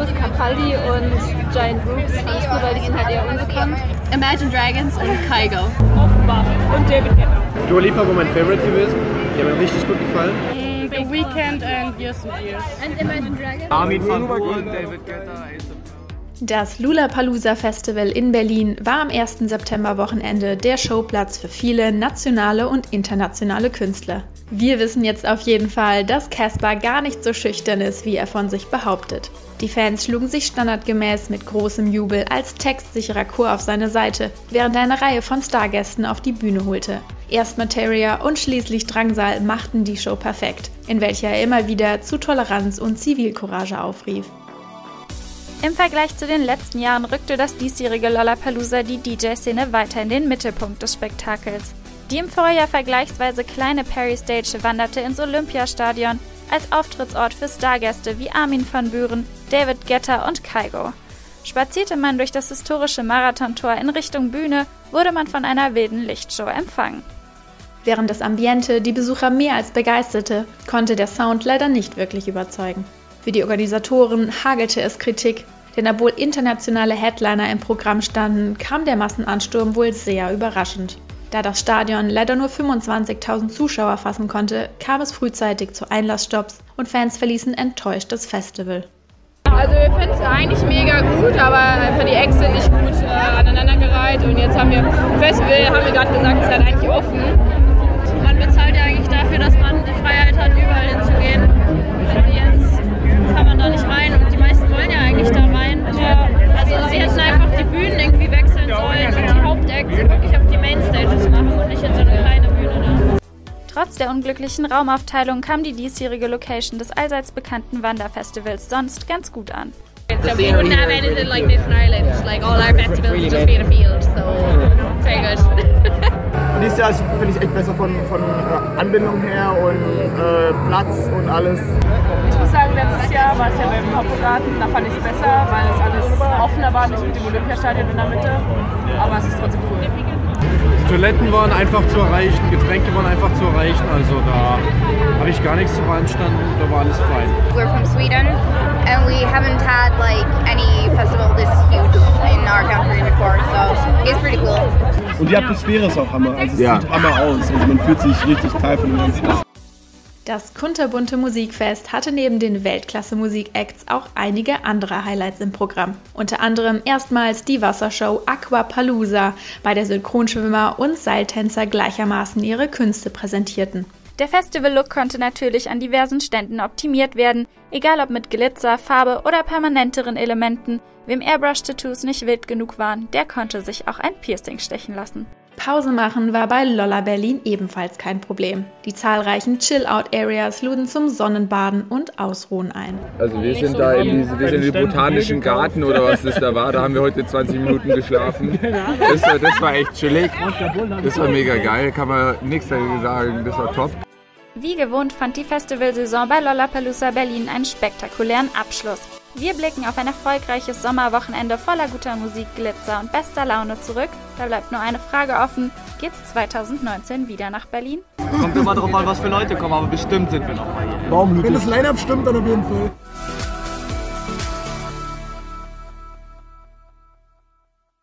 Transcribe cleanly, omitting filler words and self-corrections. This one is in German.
Muse, Capaldi und Giant Rooks. Finde ich cool, weil die sind halt eher unbekannt. Imagine Dragons und Kygo. Offenbach und David Guetta. Dua Lipa war mein Favorite gewesen. Die haben mir richtig gut gefallen. The Weeknd and Years and Years. And Imagine Dragons. Armin van Buuren, David Guetta. Das Lollapalooza Festival in Berlin war am 1. September-Wochenende der Showplatz für viele nationale und internationale Künstler. Wir wissen jetzt auf jeden Fall, dass Caspar gar nicht so schüchtern ist, wie er von sich behauptet. Die Fans schlugen sich standardgemäß mit großem Jubel als textsicherer Chor auf seine Seite, während er eine Reihe von Stargästen auf die Bühne holte. Erst Materia und schließlich Drangsal machten die Show perfekt, in welcher er immer wieder zu Toleranz und Zivilcourage aufrief. Im Vergleich zu den letzten Jahren rückte das diesjährige Lollapalooza die DJ-Szene weiter in den Mittelpunkt des Spektakels. Die im Vorjahr vergleichsweise kleine Perry Stage wanderte ins Olympiastadion als Auftrittsort für Stargäste wie Armin van Buuren, David Guetta und Kygo. Spazierte man durch das historische Marathontor in Richtung Bühne, wurde man von einer wilden Lichtshow empfangen. Während das Ambiente die Besucher mehr als begeisterte, konnte der Sound leider nicht wirklich überzeugen. Für die Organisatoren hagelte es Kritik, denn obwohl internationale Headliner im Programm standen, kam der Massenansturm wohl sehr überraschend. Da das Stadion leider nur 25.000 Zuschauer fassen konnte, kam es frühzeitig zu Einlassstopps und Fans verließen enttäuscht das Festival. Also wir finden es eigentlich mega gut, aber einfach die Acts sind nicht gut aneinandergereiht und jetzt haben wir Festival, haben wir gerade gesagt, ist halt eigentlich offen. Man bezahlt ja eigentlich dafür, dass man die Freiheit hat, überall hinzugehen. Und jetzt kann man da nicht rein und die meisten wollen ja eigentlich da rein. Ja. Also sie hätten einfach die Bühnen irgendwie wechseln sollen und die Hauptacts wirklich auf die Mainstages machen und nicht in so eine kleine Bühne da. Trotz der unglücklichen Raumaufteilung kam die diesjährige Location des allseits bekannten Wanderfestivals sonst ganz gut an. So we wouldn't have anything like this in Ireland. Like all our festivals would just be in a field, so very good. Und dieses Jahr finde ich echt besser von Anbindung her und Platz und alles. Ich muss sagen, letztes Jahr war es ja beim Hoppogarten, da fand ich es besser, weil es alles offener war, nicht mit dem Olympiastadion in der Mitte. Aber es ist trotzdem cool. Toiletten waren einfach zu erreichen, Getränke waren einfach zu erreichen, also da habe ich gar nichts zu beanstanden, da war alles fein. We're from Sweden and we haven't had like any festival this huge in our country before, so it's pretty cool. Und die Atmosphäre ist auch Hammer, also es sieht Hammer aus, also man fühlt sich richtig Teil von dem Ganzen. Das kunterbunte Musikfest hatte neben den Weltklasse-Musik-Acts auch einige andere Highlights im Programm. Unter anderem erstmals die Wassershow Aquapalooza, bei der Synchronschwimmer und Seiltänzer gleichermaßen ihre Künste präsentierten. Der Festival-Look konnte natürlich an diversen Ständen optimiert werden, egal ob mit Glitzer, Farbe oder permanenteren Elementen. Wem Airbrush-Tattoos nicht wild genug waren, der konnte sich auch ein Piercing stechen lassen. Pause machen war bei Lolla Berlin ebenfalls kein Problem. Die zahlreichen Chill-Out-Areas luden zum Sonnenbaden und Ausruhen ein. Also wir sind da in den botanischen Garten oder was das da war, da haben wir heute 20 Minuten geschlafen. Das war echt chillig, das war mega geil, kann man nichts dagegen sagen, das war top. Wie gewohnt fand die Festivalsaison bei Lollapalooza Berlin einen spektakulären Abschluss. Wir blicken auf ein erfolgreiches Sommerwochenende voller guter Musik, Glitzer und bester Laune zurück. Da bleibt nur eine Frage offen: Geht's 2019 wieder nach Berlin? Kommt immer drauf an, was für Leute kommen, aber bestimmt sind wir noch mal hier. Wenn das Line-Up stimmt, dann auf jeden Fall.